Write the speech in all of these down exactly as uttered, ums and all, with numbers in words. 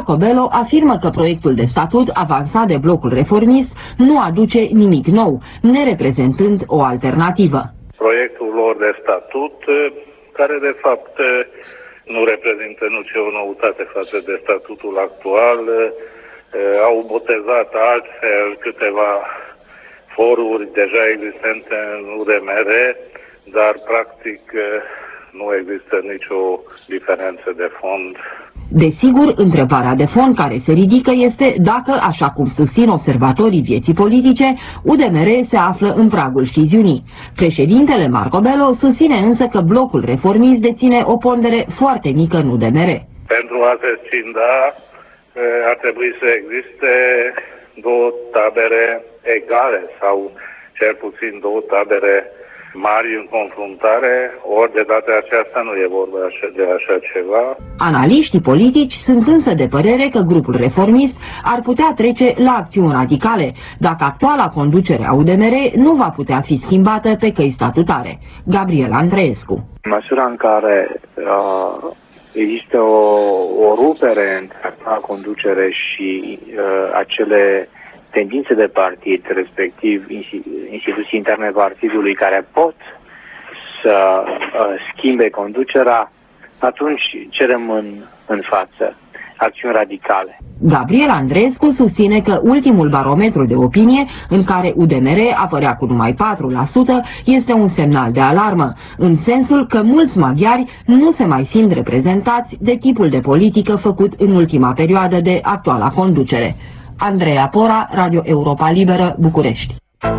Marco Bello afirmă că proiectul de statut avansat de blocul reformist nu aduce nimic nou, nereprezentând o alternativă. Proiectul lor de statut, care de fapt nu reprezintă nicio noutate față de statutul actual, au botezat altfel câteva foruri deja existente în U D M R, dar practic nu există nicio diferență de fond. Desigur, întrebarea de fond care se ridică este dacă, așa cum susțin observatorii vieții politice, U D M R se află în pragul sciziunii. Președintele Marco Bello susține însă că blocul reformist deține o pondere foarte mică în U D M R. Pentru a se scinda ar trebui să existe două tabere egale sau cel puțin două tabere mari în confruntare, ori de data aceasta nu e vorba de așa ceva. Analiștii politici sunt însă de părere că grupul reformist ar putea trece la acțiuni radicale, dacă actuala conducere a U D M R nu va putea fi schimbată pe căi statutare. Gabriel Andreescu. În măsura în care uh, există o, o rupere între actuala conducere și uh, acele tendințe de partid, respectiv instituții interne partidului care pot să uh, schimbe conducerea, atunci cerem în, în față acțiuni radicale. Gabriel Andreescu susține că ultimul barometru de opinie, în care U D M R apărea cu numai patru la sută, este un semnal de alarmă, în sensul că mulți maghiari nu se mai simt reprezentați de tipul de politică făcut în ultima perioadă de actuala conducere. Andreea Pora, Radio Europa Liberă, București.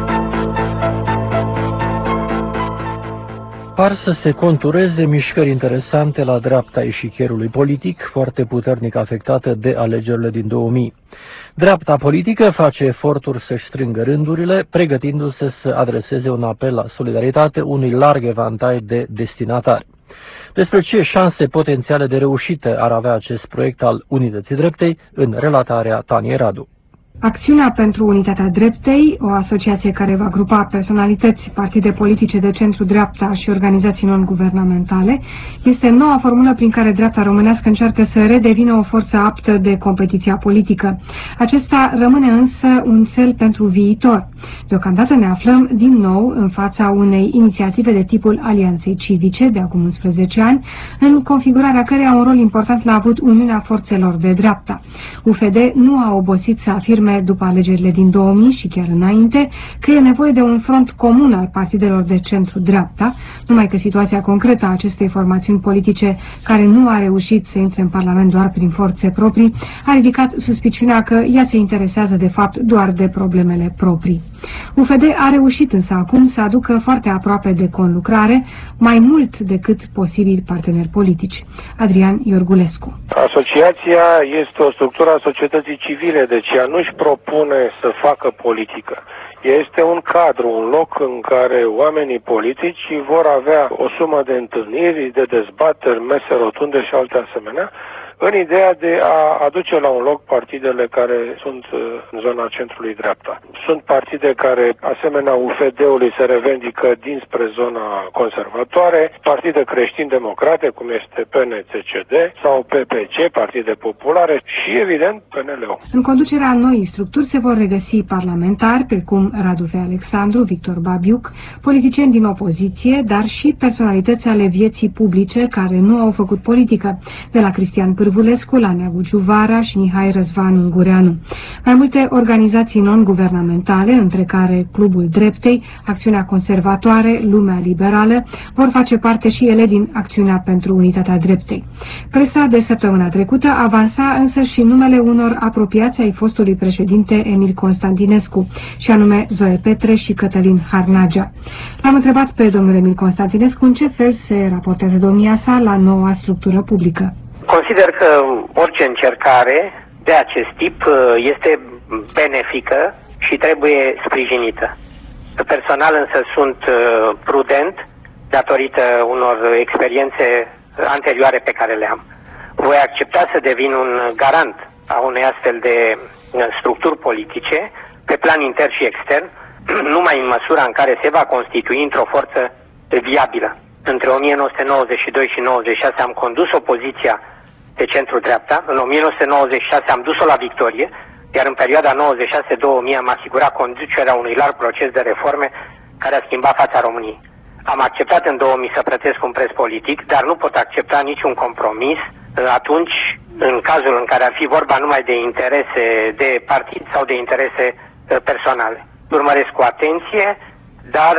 Par să se contureze mișcări interesante la dreapta eșichierului politic, foarte puternic afectată de alegerile din două mii. Dreapta politică face eforturi să-și strângă rândurile, pregătindu-se să adreseze un apel la solidaritate unui larg evantai de destinatari. Despre ce șanse potențiale de reușită ar avea acest proiect al Unității Dreptei în relatarea Taniei Radu. Acțiunea pentru Unitatea Dreptei, o asociație care va grupa personalități, partide politice de centru-dreapta și organizații non-guvernamentale, este noua formulă prin care dreapta românească încearcă să redevină o forță aptă de competiția politică. Acesta rămâne însă un cel pentru viitor. Deocamdată ne aflăm din nou în fața unei inițiative de tipul Alianței Civice, de acum unsprezece ani, în configurarea căreia un rol important l-a avut Uniunea Forțelor de Dreapta. U F D nu a obosit să afirme după alegerile din două mii și chiar înainte că e nevoie de un front comun al partidelor de centru-dreapta, numai că situația concretă a acestei formațiuni politice, care nu a reușit să intre în Parlament doar prin forțe proprii, a ridicat suspiciunea că ea se interesează de fapt doar de problemele proprii. U F D a reușit însă acum să aducă foarte aproape de conlucrare mai mult decât posibili parteneri politici. Adrian Iorgulescu. Asociația este o structură a societății civile, deci ea nu-și propune să facă politică. Este un cadru, un loc în care oamenii politici vor avea o sumă de întâlniri, de dezbateri, mese rotunde și alte asemenea, în ideea de a aduce la un loc partidele care sunt în zona centrului dreapta. Sunt partide care, asemenea U F D-ului, se revendică dinspre zona conservatoare, partide creștin-democrate, cum este P N C C D sau P P C, partide populare și, evident, P N L O. În conducerea noii structuri se vor regăsi parlamentari, precum Radu F. Alexandru, Victor Babiuc, politicieni din opoziție, dar și personalități ale vieții publice care nu au făcut politică, de la Cristian Pârvulescu la Neagu Ciuvara și Mihai Răzvan Ungureanu. Mai multe organizații non-guvernamentale, între care Clubul Dreptei, Acțiunea Conservatoare, Lumea Liberală, vor face parte și ele din Acțiunea pentru Unitatea Dreptei. Presa de săptămâna trecută avansa însă și numele unor apropiați ai fostului președinte Emil Constantinescu, și anume Zoe Petre și Cătălin Harnagea. L-am întrebat pe domnul Emil Constantinescu în ce fel se raportează domnia sa la noua structură publică. Consider că orice încercare de acest tip este benefică și trebuie sprijinită. Personal însă sunt prudent datorită unor experiențe anterioare pe care le am. Voi accepta să devin un garant a unei astfel de structuri politice pe plan intern și extern, numai în măsura în care se va constitui într-o forță viabilă. Între o mie nouă sute nouăzeci și doi și nouăzeci și șase am condus opoziția de centru-dreapta. În o mie nouă sute nouăzeci și șase am dus-o la victorie, iar în perioada nouăzeci și șase două mii am asigurat conducerea unui larg proces de reforme care a schimbat fața României. Am acceptat în două mii să plătesc un preț politic, dar nu pot accepta niciun compromis atunci, în cazul în care ar fi vorba numai de interese de partid sau de interese personale. Urmăresc cu atenție, dar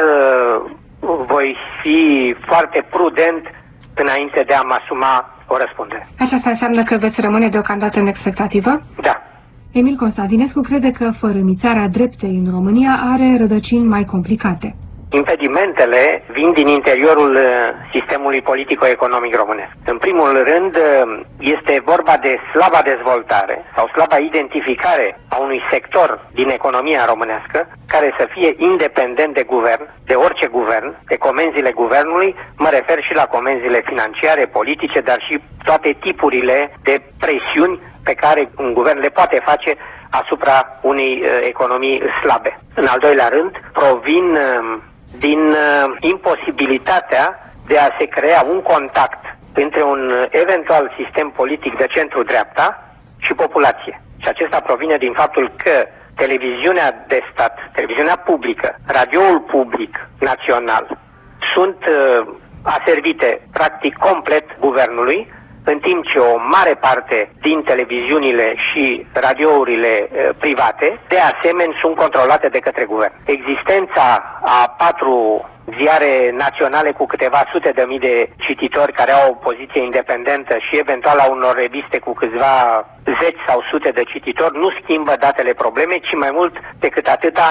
voi fi foarte prudent înainte de a-mi asuma o răspundere. Aceasta înseamnă că veți rămâne deocamdată în expectativă? Da. Emil Constantinescu crede că fărâmițarea dreptei în România are rădăcini mai complicate. Impedimentele vin din interiorul sistemului politico-economic românesc. În primul rând, este vorba de slaba dezvoltare sau slaba identificare a unui sector din economia românească care să fie independent de guvern, de orice guvern, de comenzile guvernului. Mă refer și la comenzile financiare, politice, dar și toate tipurile de presiuni pe care un guvern le poate face asupra unei economii slabe. În al doilea rând, provin din uh, imposibilitatea de a se crea un contact între un eventual sistem politic de centru-dreapta și populație. Și acesta provine din faptul că televiziunea de stat, televiziunea publică, radioul public național sunt uh, aservite practic complet guvernului, în timp ce o mare parte din televiziunile și radiourile uh, private, de asemenea, sunt controlate de către guvern. Existența a patru ziare naționale cu câteva sute de mii de cititori care au o poziție independentă și eventual a unor reviste cu câțiva zeci sau sute de cititori nu schimbă datele problemei, ci mai mult decât atâta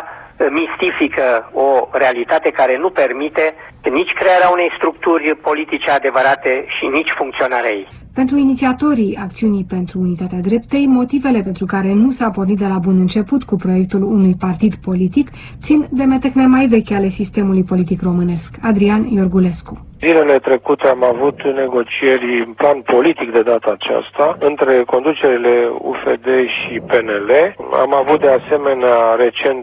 mistifică o realitate care nu permite nici crearea unei structuri politice adevărate și nici funcționarea ei. Pentru inițiatorii acțiunii pentru unitatea dreptei, motivele pentru care nu s-a pornit de la bun început cu proiectul unui partid politic țin de metecne mai vechi ale sistemului politic românesc. Adrian Iorgulescu. Zilele trecute am avut negocieri în plan politic de data aceasta între conducerile U F D și P N L. Am avut de asemenea recent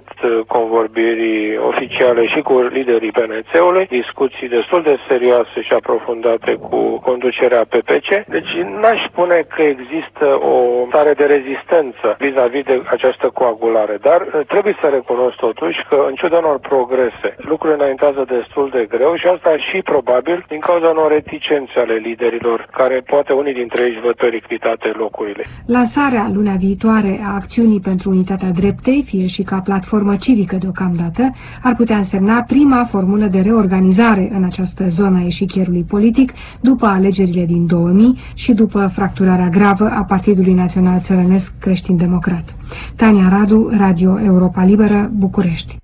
convorbiri oficiale și cu liderii P N C-ului, discuții destul de serioase și aprofundate cu conducerea P P C. Deci n-aș spune că există o stare de rezistență vis-a-vis de această coagulare, dar trebuie să recunosc totuși că în ciuda unor progrese, lucrurile înaintează destul de greu și asta și probabil din cauza unor reticențe ale liderilor, care poate unii dintre ei își văd periclitate locurile. Lansarea luna viitoare a acțiunii pentru unitatea dreptei, fie și ca platformă civică deocamdată, ar putea însemna prima formulă de reorganizare în această zonă a eșichierului politic după alegerile din două mii și după fracturarea gravă a Partidului Național Țărănesc Creștin-Democrat. Tania Radu, Radio Europa Liberă, București.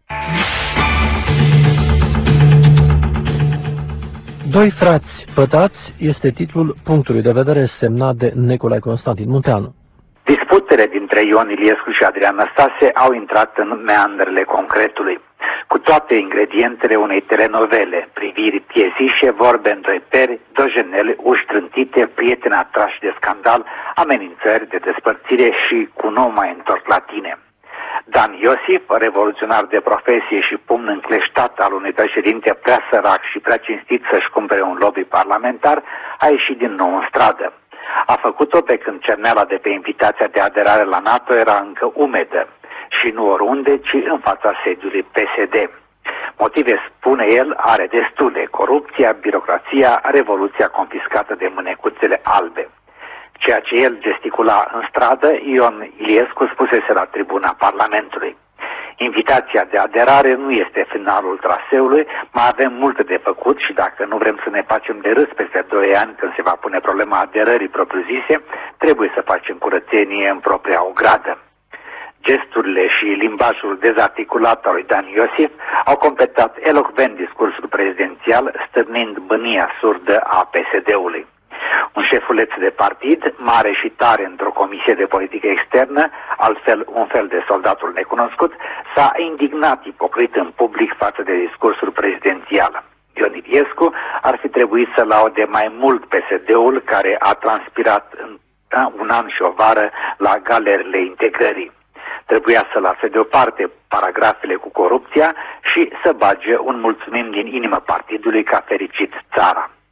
Doi frați pătați este titlul punctului de vedere semnat de Nicolae Constantin Munteanu. Disputele dintre Ion Iliescu și Adrian Năstase au intrat în meandrele concretului, cu toate ingredientele unei telenovele, priviri piezișe, vorbe îndrepteri, dojenele, uși trântite, prieteni atrași de scandal, amenințări de despărțire și cu nou mai întorc la tine. Dan Iosif, revoluționar de profesie și pumn încleștat al unui președinte prea sărac și prea cinstit să-și cumpere un lobby parlamentar, a ieșit din nou în stradă. A făcut-o pe când cerneala de pe invitația de aderare la NATO era încă umedă și nu oriunde, ci în fața sediului P S D. Motive, spune el, are destule: corupția, birocrația, revoluția confiscată de mânecuțele albe. Ceea ce el gesticula în stradă, Ion Iliescu spusese la tribuna Parlamentului. Invitația de aderare nu este finalul traseului, mai avem multe de făcut și dacă nu vrem să ne facem de râs peste doi ani când se va pune problema aderării propriu-zise, trebuie să facem curățenie în propria ogradă. Gesturile și limbajul dezarticulat al lui Dan Iosif au completat elocvent discursul prezidențial, stârnind bânia surdă a P S D-ului. Un șefuleț de partid, mare și tare într-o comisie de politică externă, altfel un fel de soldatul necunoscut, s-a indignat ipocrit în public față de discursul prezidențial. Ion Iliescu ar fi trebuit să laude mai mult P S D-ul care a transpirat în un an și o vară la galerile integrării. Trebuia să lase deoparte paragrafele cu corupția și să bage un mulțumim din inimă partidului că a fericit țara.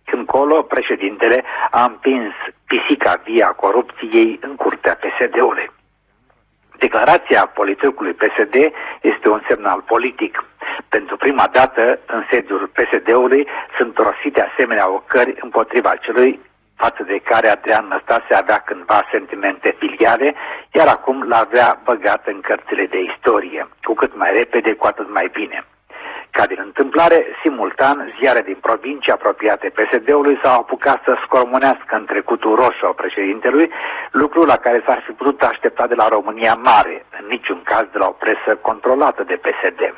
când colo președintele a împins pisica via corupției în curtea P S D-ului. Declarația politicului P S D este un semnal politic. Pentru prima dată, în sediul P S D-ului sunt rostite asemenea ocări împotriva celui față de care Adrian Năstase avea cândva sentimente filiale, iar acum l-avea băgat în cărțile de istorie. Cu cât mai repede, cu atât mai bine. Ca din întâmplare, simultan, ziare din provincii apropiate P S D-ului s-au apucat să scormonească în trecutul roșu al președintelui, lucru la care s-ar fi putut aștepta de la România Mare, în niciun caz de la o presă controlată de P S D.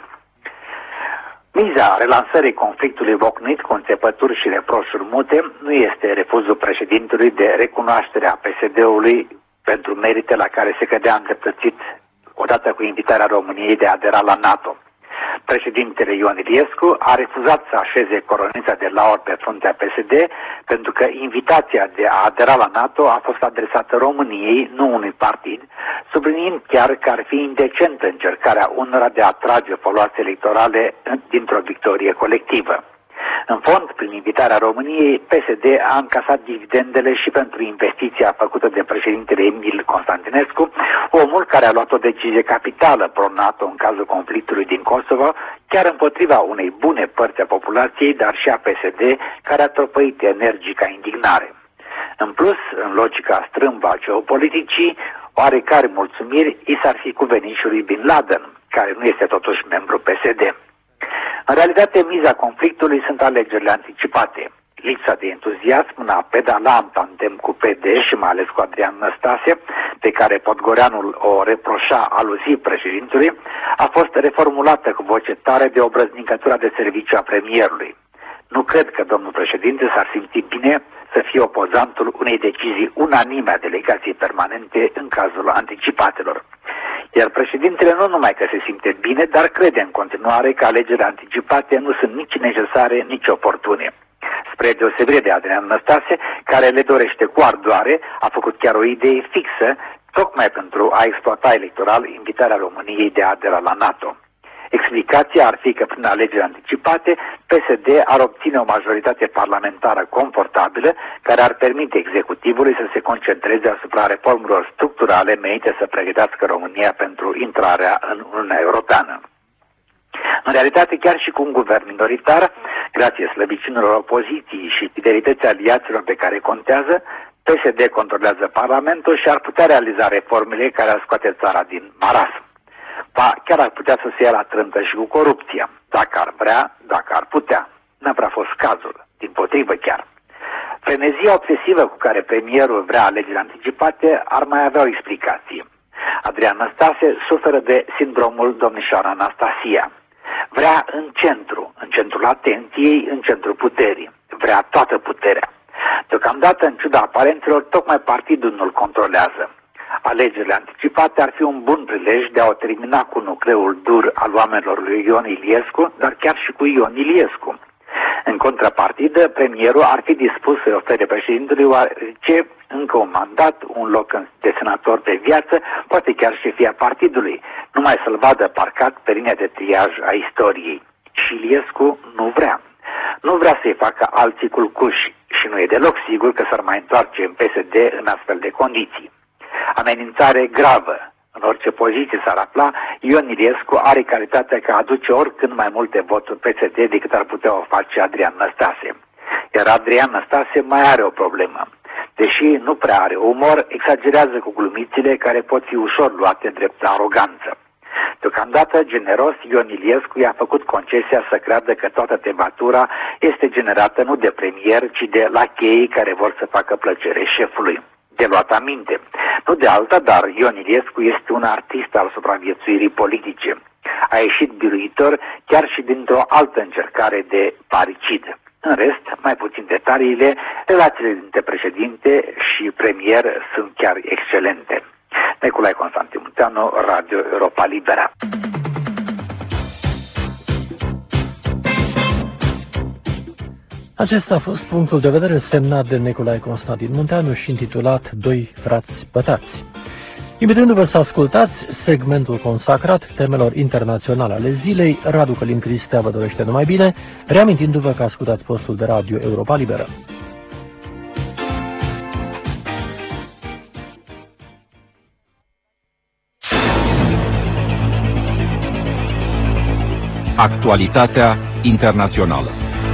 Miza relansării conflictului bocnit cu înțepături și reproșuri mute nu este refuzul președintelui de recunoașterea P S D-ului pentru merite la care se cădea îndreptățit odată cu invitarea României de a adera la NATO. Președintele Ion Iliescu a refuzat să așeze coronița de laur pe fruntea P S D pentru că invitația de a adera la NATO a fost adresată României, nu unui partid, subliniind chiar că ar fi indecentă încercarea unora de a atrage foloase electorale dintr-o victorie colectivă. În fond, prin invitarea României, P S D a încasat dividendele și pentru investiția făcută de președintele Emil Constantinescu, omul care a luat o decizie capitală pro-NATO în cazul conflictului din Kosovo, chiar împotriva unei bune părți a populației, dar și a P S D, care a tropăit energica indignare. În plus, în logica strâmbă a geopoliticii, oarecare mulțumiri i s-ar fi cuvenit și lui Bin Laden, care nu este totuși membru P S D. În realitate, miza conflictului sunt alegerile anticipate. Lipsa de entuziasm în a pedala în tandem cu P D și mai ales cu Adrian Năstase, pe care Podgoreanul o reproșa aluziv președintelui, a fost reformulată cu voce tare de obrăznicătura de serviciu a premierului. Nu cred că domnul președinte s-ar simți bine să fie opozantul unei decizii unanime a delegației permanente în cazul anticipatelor. Iar președintele nu numai că se simte bine, dar crede în continuare că alegerile anticipate nu sunt nici necesare, nici oportune. Spre deosebire de Adrian Năstase, care le dorește cu ardoare, a făcut chiar o idee fixă, tocmai pentru a exploata electoral invitarea României de a adera la NATO. Explicația ar fi că prin alegeri anticipate, P S D ar obține o majoritate parlamentară confortabilă care ar permite executivului să se concentreze asupra reformelor structurale menite să pregătească România pentru intrarea în Uniunea Europeană. În realitate, chiar și cu un guvern minoritar, grație slăbiciunilor opoziției și fidelității aliaților pe care contează, P S D controlează Parlamentul și ar putea realiza reformele care ar scoate țara din marasm. Ba, chiar ar putea să se ia la trântă și cu corupția, dacă ar vrea, dacă ar putea. N-a prea fost cazul, dimpotrivă chiar. Frenezia obsesivă cu care premierul vrea alegeri anticipate ar mai avea o explicație. Adrian Năstase suferă de sindromul domnișoara Anastasia. Vrea în centru, în centrul atenției, în centrul puterii. Vrea toată puterea. Deocamdată, în ciuda aparențelor, tocmai partidul nu-l controlează. Alegerile anticipate ar fi un bun prilej de a o termina cu nucleul dur al oamenilor lui Ion Iliescu, dar chiar și cu Ion Iliescu. În contrapartidă, premierul ar fi dispus să-i ofere președintelui oarece încă un mandat, un loc de senator pe viață, poate chiar șefia partidului, numai să-l vadă parcat pe linia de triaj a istoriei. Și Iliescu nu vrea. Nu vrea să-i facă alții culcuși și nu e deloc sigur că s-ar mai întoarce în P S D în astfel de condiții. Amenințare gravă. În orice poziție s-ar afla, Ion Iliescu are calitatea că aduce oricând mai multe voturi P S D decât ar putea o face Adrian Năstase. Iar Adrian Năstase mai are o problemă. Deși nu prea are umor, exagerează cu glumițile care pot fi ușor luate drept aroganță. Deocamdată, generos, Ion Iliescu i-a făcut concesia să creadă că toată tebatura este generată nu de premier, ci de lacheii care vor să facă plăcere șefului. De luat aminte. Nu de alta, dar Ion Iliescu este un artist al supraviețuirii politice. A ieșit biruitor chiar și dintr-o altă încercare de parricid. În rest, mai puțin detaliile, relațiile dintre președinte și premier sunt chiar excelente. Nicolae Constantin Munteanu, Radio Europa Libera. Acesta a fost punctul de vedere semnat de Nicolae Constantin Munteanu și intitulat Doi frați pătați. Invitându-vă să ascultați segmentul consacrat temelor internaționale ale zilei, Radu Călin Cristea vă dorește numai bine, reamintindu-vă că ascultați postul de radio Europa Liberă. Actualitatea internațională.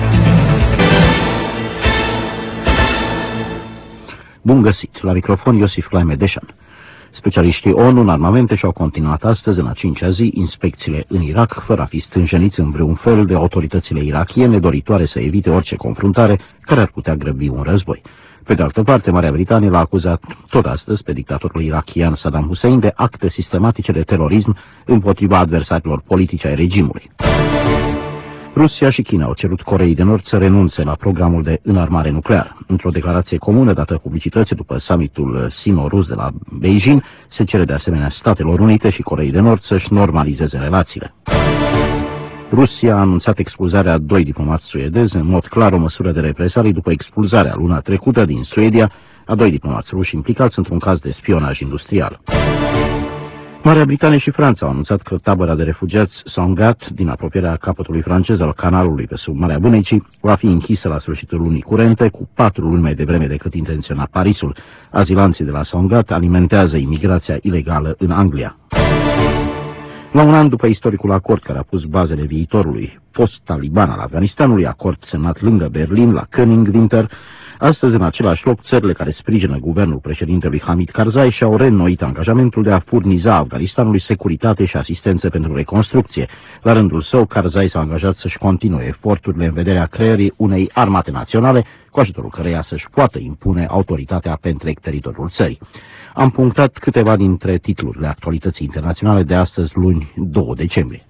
Bun găsit! La microfon Iosif Claime-Deșan. Specialiștii O N U în armamente și-au continuat astăzi, în a cincea zi, inspecțiile în Irak, fără a fi stânjeniți în vreun fel de autoritățile irakiene doritoare să evite orice confruntare care ar putea grăbi un război. Pe de altă parte, Marea Britanie l-a acuzat tot astăzi pe dictatorul irakian Saddam Hussein de acte sistematice de terorism împotriva adversarilor politici ai regimului. Rusia și China au cerut Coreei de Nord să renunțe la programul de înarmare nucleară. Într-o declarație comună dată publicității după summitul sino-rus de la Beijing, se cere de asemenea Statelor Unite și Coreei de Nord să-și normalizeze relațiile. Rusia a anunțat expulzarea a doi diplomați suedezi, în mod clar o măsură de represalii după expulzarea luna trecută din Suedia a doi diplomați ruși implicați într-un caz de spionaj industrial. Marea Britanie și Franța au anunțat că tabăra de refugiați Sangatte, din apropierea capătului francez al canalului pe sub Marea Bunecii, va fi închisă la sfârșitul lunii curente, cu patru luni mai devreme decât intenționa Parisul. Azilanții de la Sangatte alimentează imigrația ilegală în Anglia. La un an după istoricul acord care a pus bazele viitorului post-taliban al Afganistanului, acord semnat lângă Berlin, la Königswinter, astăzi, în același loc, țările care sprijină guvernul președintelui Hamid Karzai și-au reînnoit angajamentul de a furniza Afganistanului securitate și asistență pentru reconstrucție. La rândul său, Karzai s-a angajat să-și continue eforturile în vederea creării unei armate naționale, cu ajutorul căreia să-și poată impune autoritatea pe întreg teritoriul țării. Am punctat câteva dintre titlurile actualității internaționale de astăzi, luni, doi decembrie.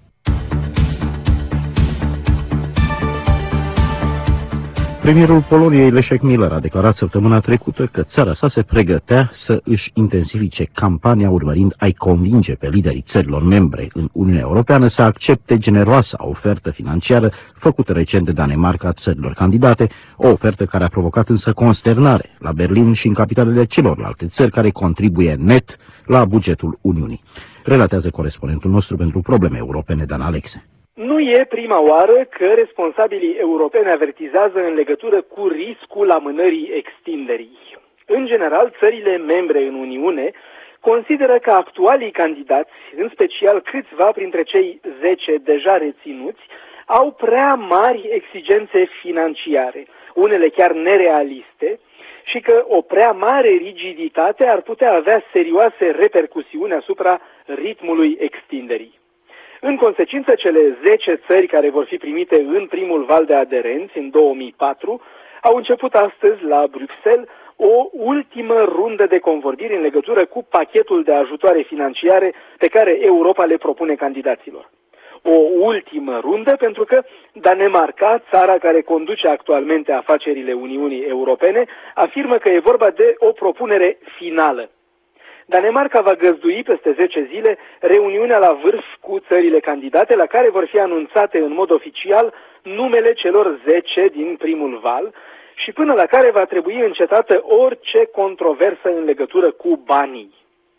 Premierul Poloniei Leszek Miller a declarat săptămâna trecută că țara sa se pregătea să își intensifice campania urmărind a-i convinge pe liderii țărilor membre în Uniunea Europeană să accepte generoasa ofertă financiară făcută recent de Danemarca țărilor candidate, o ofertă care a provocat însă consternare la Berlin și în capitalele celorlalte țări care contribuie net la bugetul Uniunii. Relatează corespondentul nostru pentru probleme europene, Dan Alexe. Nu e prima oară că responsabilii europeni avertizează în legătură cu riscul amânării extinderii. În general, țările membre în Uniune consideră că actualii candidați, în special câțiva printre cei zece deja reținuți, au prea mari exigențe financiare, unele chiar nerealiste, și că o prea mare rigiditate ar putea avea serioase repercusiuni asupra ritmului extinderii. În consecință, cele zece țări care vor fi primite în primul val de aderenți, în două mii patru, au început astăzi la Bruxelles o ultimă rundă de convorbiri în legătură cu pachetul de ajutoare financiare pe care Europa le propune candidaților. O ultimă rundă pentru că Danemarca, țara care conduce actualmente afacerile Uniunii Europene, afirmă că e vorba de o propunere finală. Danemarca va găzdui peste zece zile reuniunea la vârf cu țările candidate, la care vor fi anunțate în mod oficial numele celor zece din primul val și până la care va trebui încetată orice controversă în legătură cu banii.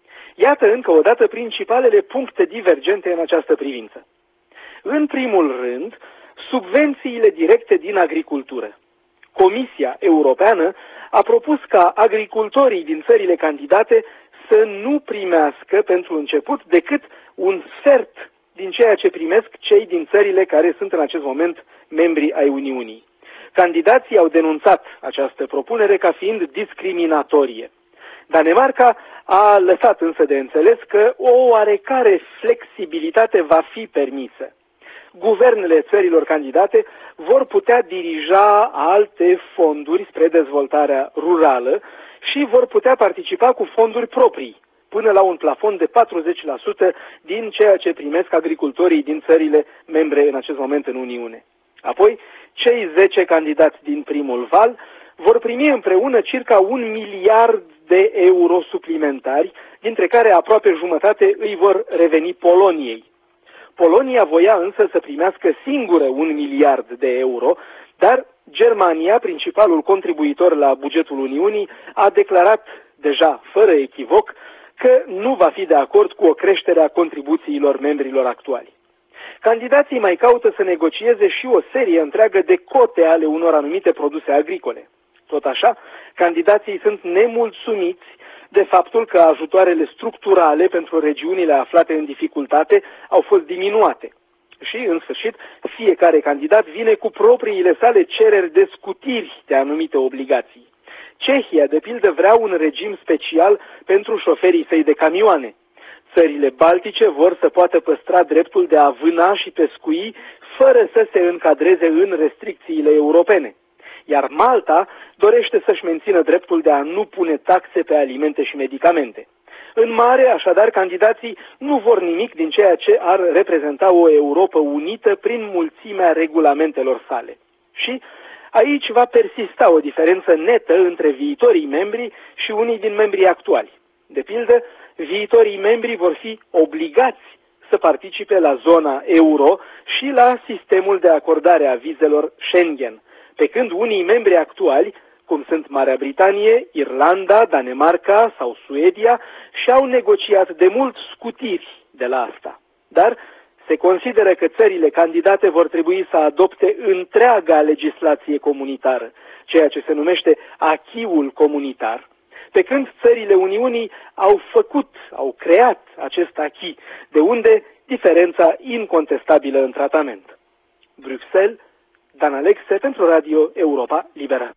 Iată încă o dată principalele puncte divergente în această privință. În primul rând, subvențiile directe din agricultură. Comisia Europeană a propus ca agricultorii din țările candidate să nu primească pentru început decât un sfert din ceea ce primesc cei din țările care sunt în acest moment membri ai Uniunii. Candidații au denunțat această propunere ca fiind discriminatorie. Danemarca a lăsat însă de înțeles că o oarecare flexibilitate va fi permisă. Guvernele țărilor candidate vor putea dirija alte fonduri spre dezvoltarea rurală și vor putea participa cu fonduri proprii, până la un plafon de patruzeci la sută din ceea ce primesc agricultorii din țările membre în acest moment în Uniune. Apoi, cei zece candidați din primul val vor primi împreună circa un miliard de euro suplimentari, dintre care aproape jumătate îi vor reveni Poloniei. Polonia voia însă să primească singură un miliard de euro, dar Germania, principalul contribuitor la bugetul Uniunii, a declarat deja fără echivoc că nu va fi de acord cu o creștere a contribuțiilor membrilor actuali. Candidații mai caută să negocieze și o serie întreagă de cote ale unor anumite produse agricole. Tot așa, candidații sunt nemulțumiți de faptul că ajutoarele structurale pentru regiunile aflate în dificultate au fost diminuate. Și, în sfârșit, fiecare candidat vine cu propriile sale cereri de scutiri de anumite obligații. Cehia, de pildă, vrea un regim special pentru șoferii săi de camioane. Țările baltice vor să poată păstra dreptul de a vâna și pescui fără să se încadreze în restricțiile europene. Iar Malta dorește să-și mențină dreptul de a nu pune taxe pe alimente și medicamente. În mare, așadar, candidații nu vor nimic din ceea ce ar reprezenta o Europă unită prin mulțimea regulamentelor sale. Și aici va persista o diferență netă între viitorii membri și unii din membrii actuali. De pildă, viitorii membri vor fi obligați să participe la zona euro și la sistemul de acordare a vizelor Schengen, pe când unii membri actuali, cum sunt Marea Britanie, Irlanda, Danemarca sau Suedia, și-au negociat de mult scutiri de la asta. Dar se consideră că țările candidate vor trebui să adopte întreaga legislație comunitară, ceea ce se numește acquis-ul comunitar, pe când țările Uniunii au făcut, au creat acest acquis, de unde diferența incontestabilă în tratament. Bruxelles, Dan Alexe pentru Radio Europa Liberă.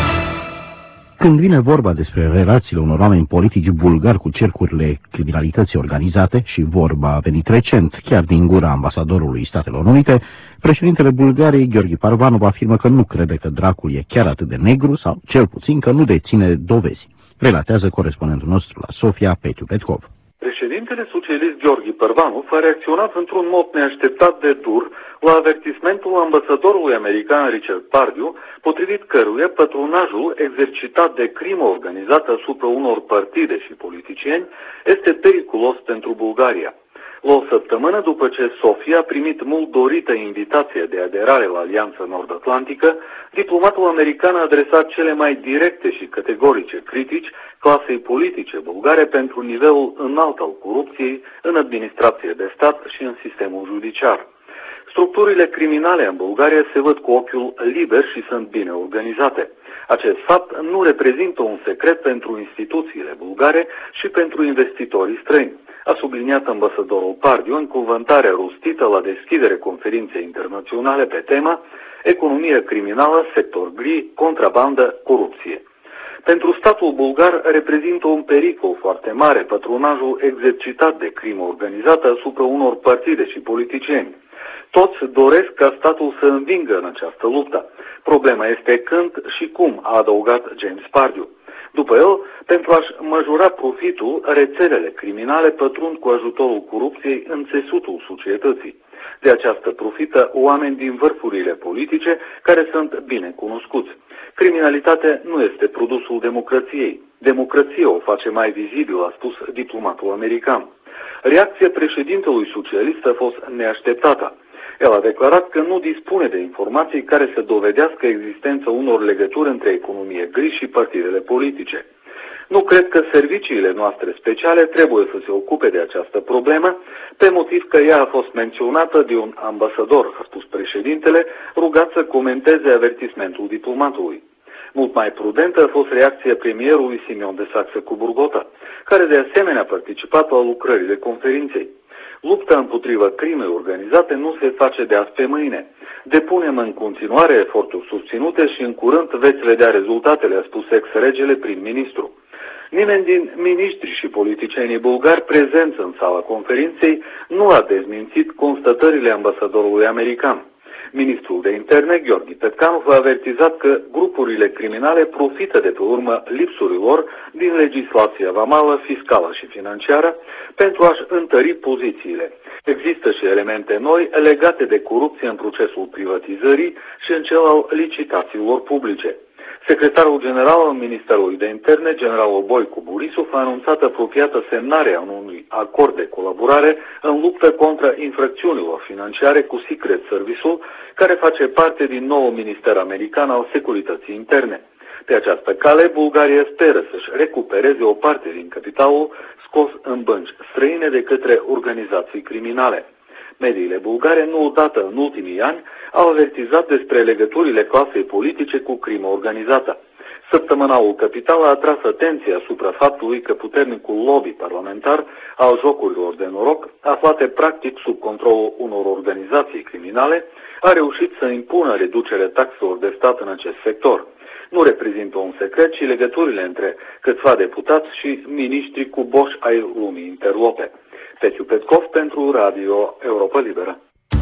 Când vine vorba despre relațiile unor oameni politici bulgari cu cercurile criminalității organizate, și vorba a venit recent chiar din gura ambasadorului Statelor Unite, președintele Bulgariei, Gheorghe Parvanov, afirmă că nu crede că dracul e chiar atât de negru sau, cel puțin, că nu deține dovezi. Relatează corespondentul nostru la Sofia, Petiu Petkov. Președintele socialist Gheorghe Parvanov a reacționat într-un mod neașteptat de dur la avertismentul ambasadorului american Richard Pardew, potrivit căruia patronajul exercitat de crimă organizată asupra unor partide și politicieni este periculos pentru Bulgaria. La o săptămână după ce Sofia a primit mult dorită invitație de aderare la Alianța Nord-Atlantică, diplomatul american a adresat cele mai directe și categorice critici clasei politice bulgare pentru nivelul înalt al corupției în administrație de stat și în sistemul judiciar. Structurile criminale în Bulgaria se văd cu ochiul liber și sunt bine organizate. Acest fapt nu reprezintă un secret pentru instituțiile bulgare și pentru investitorii străini, a subliniat ambasadorul Pardew în cuvântarea rostită la deschidere conferinței internaționale pe tema Economie criminală, sector gri, contrabandă, corupție. Pentru statul bulgar reprezintă un pericol foarte mare patronajul exercitat de crimă organizată asupra unor partide și politicieni. Toți doresc ca statul să învingă în această luptă. Problema este când și cum, a adăugat James Pardew. După el, pentru a-și majora profitul, rețelele criminale pătrund cu ajutorul corupției în țesutul societății. De această profită oameni din vârfurile politice care sunt bine cunoscuți. Criminalitatea nu este produsul democrației. Democrația o face mai vizibil, a spus diplomatul american. Reacția președintelui socialist a fost neașteptată. El a declarat că nu dispune de informații care să dovedească existența unor legături între economie gri și partidele politice. Nu cred că serviciile noastre speciale trebuie să se ocupe de această problemă, pe motiv că ea a fost menționată de un ambasador, a spus președintele, rugat să comenteze avertismentul diplomatului. Mult mai prudentă a fost reacția premierului Simeon de Saxe-Coburgota, care de asemenea a participat la lucrările conferinței. Lupta împotriva crimei organizate nu se face de azi pe mâine. Depunem în continuare eforturi susținute și în curând veți vedea rezultatele, a spus ex-regele prim-ministru. Nimeni din miniștri și politicienii bulgari prezenți în sala conferinței nu a dezmințit constatările ambasadorului american. Ministrul de interne, Gheorghe Petcanov, a avertizat că grupurile criminale profită de pe urmă lipsurilor din legislația vamală, fiscală și financiară pentru a-și întări pozițiile. Există și elemente noi legate de corupție în procesul privatizării și în cel al licitațiilor publice. Secretarul general al Ministerului de Interne, generalul Boicu Borisov, a anunțat apropiată semnarea unui acord de colaborare în luptă contra infracțiunilor financiare cu Secret Service-ul, care face parte din noul minister american al securității interne. Pe această cale, Bulgaria speră să-și recupereze o parte din capitalul scos în bănci străine de către organizații criminale. Mediile bulgare, nu odată în ultimii ani, au avertizat despre legăturile clasei politice cu crimă organizată. Săptămânalul Capital a atras atenția asupra faptului că puternicul lobby parlamentar al jocurilor de noroc, aflate practic sub controlul unor organizații criminale, a reușit să impună reducerea taxelor de stat în acest sector. Nu reprezintă un secret și legăturile între câțiva deputați și miniștri cu boși ai lumii interlope. Pețiu Petkov pentru Radio Europa Liberă.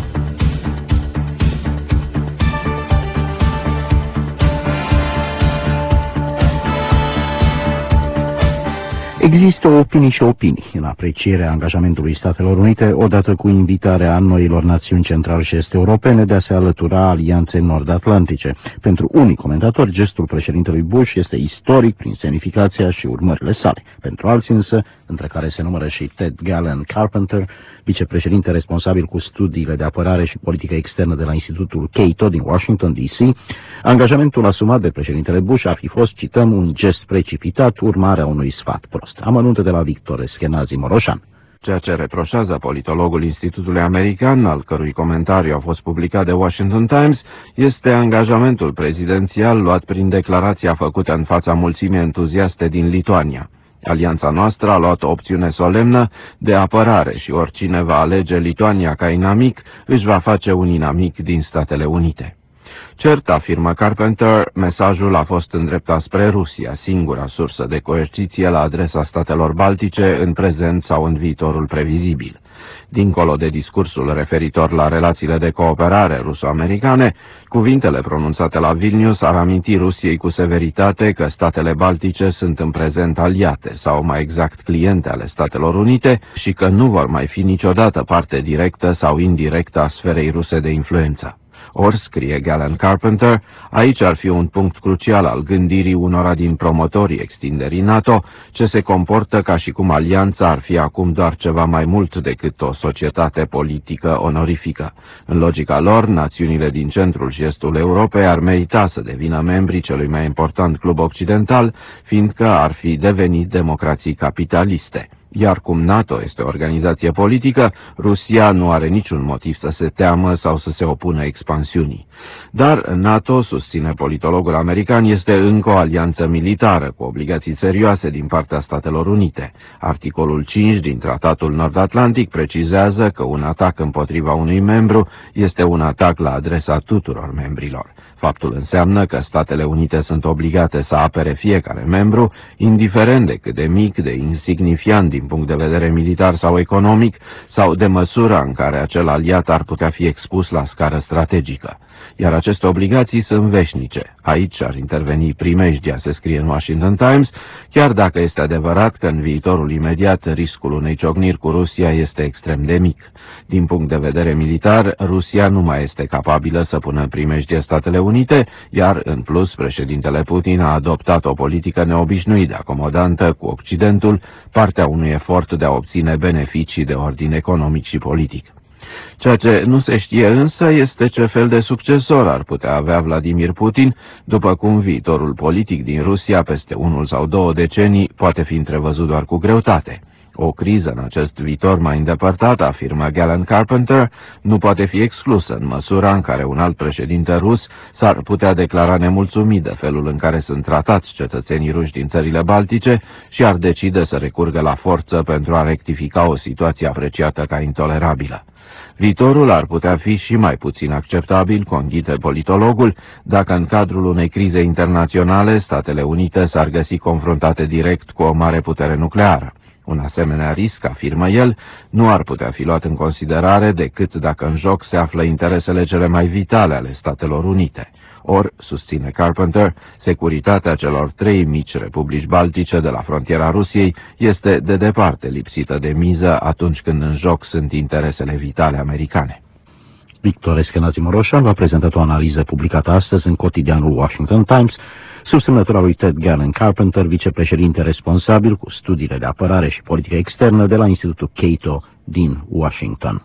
Există opinii și opinii în aprecierea angajamentului Statelor Unite, odată cu invitarea noilor națiuni central și est europene de a se alătura alianței nord-atlantice. Pentru unii comentatori, gestul președintelui Bush este istoric prin semnificația și urmările sale. Pentru alții însă, între care se numără și Ted Gallen Carpenter, vicepreședinte responsabil cu studiile de apărare și politică externă de la Institutul Cato din Washington, D C, angajamentul asumat de președintele Bush ar fi fost, cităm, un gest precipitat, urmarea unui sfat prost. Amănunte de la Victor Eschenazi Moroșan. Ceea ce reproșează politologul Institutului American, al cărui comentariu a fost publicat de Washington Times, este angajamentul prezidențial luat prin declarația făcută în fața mulțimii entuziaste din Lituania. Alianța noastră a luat o opțiune solemnă de apărare și oricine va alege Lituania ca inamic își va face un inamic din Statele Unite. Cert, afirmă Carpenter, mesajul a fost îndreptat spre Rusia, singura sursă de coerciție la adresa statelor baltice în prezent sau în viitorul previzibil. Dincolo de discursul referitor la relațiile de cooperare ruso-americane, cuvintele pronunțate la Vilnius ar aminti Rusiei cu severitate că statele baltice sunt în prezent aliate, sau mai exact cliente ale Statelor Unite, și că nu vor mai fi niciodată parte directă sau indirectă a sferei ruse de influență. Ori, scrie Gallen Carpenter, aici ar fi un punct crucial al gândirii unora din promotorii extinderii NATO, ce se comportă ca și cum alianța ar fi acum doar ceva mai mult decât o societate politică onorifică. În logica lor, națiunile din centrul și estul Europei ar merita să devină membrii celui mai important club occidental, fiindcă ar fi devenit democrații capitaliste. Iar cum NATO este o organizație politică, Rusia nu are niciun motiv să se teamă sau să se opună expansiunii. Dar NATO, susține politologul american, este încă o alianță militară cu obligații serioase din partea Statelor Unite. Articolul cinci din Tratatul Nord-Atlantic precizează că un atac împotriva unui membru este un atac la adresa tuturor membrilor. Faptul înseamnă că Statele Unite sunt obligate să apere fiecare membru, indiferent de cât de mic, de insignifiant din punct de vedere militar sau economic, sau de măsura în care acel aliat ar putea fi expus la scară strategică. Iar aceste obligații sunt veșnice. Aici ar interveni primejdia, se scrie în Washington Times, chiar dacă este adevărat că în viitorul imediat riscul unei ciocniri cu Rusia este extrem de mic. Din punct de vedere militar, Rusia nu mai este capabilă să pună în primejdie Statele Unite, iar, în plus, președintele Putin a adoptat o politică neobișnuit de acomodantă cu Occidentul, partea unui efort de a obține beneficii de ordin economic și politic. Ceea ce nu se știe însă este ce fel de succesor ar putea avea Vladimir Putin, după cum viitorul politic din Rusia peste unul sau două decenii poate fi întrevăzut doar cu greutate. O criză în acest viitor mai îndepărtat, afirmă Gallen Carpenter, nu poate fi exclusă în măsura în care un alt președinte rus s-ar putea declara nemulțumit de felul în care sunt tratați cetățenii ruși din țările baltice și ar decide să recurgă la forță pentru a rectifica o situație apreciată ca intolerabilă. Viitorul ar putea fi și mai puțin acceptabil, conghite politologul, dacă în cadrul unei crize internaționale Statele Unite s-ar găsi confruntate direct cu o mare putere nucleară. Un asemenea risc, afirmă el, nu ar putea fi luat în considerare decât dacă în joc se află interesele cele mai vitale ale Statelor Unite. Ori, susține Carpenter, securitatea celor trei mici republici baltice de la frontiera Rusiei este de departe lipsită de miză atunci când în joc sunt interesele vitale americane. Victor Eschenazi Moroșan a prezentat o analiză publicată astăzi în cotidianul Washington Times, sub semnătura lui Ted Gallen Carpenter, vicepreședinte responsabil cu studiile de apărare și politică externă de la Institutul Cato din Washington.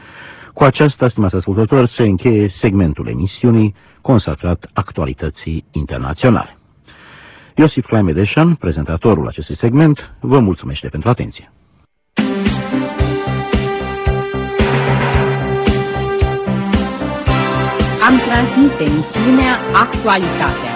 Cu aceasta, stimați ascultători, se încheie segmentul emisiunii consacrat actualității internaționale. Iosif Claimedeșan, prezentatorul acestui segment, vă mulțumește pentru atenție. Am transmis emisiunea Actualitatea.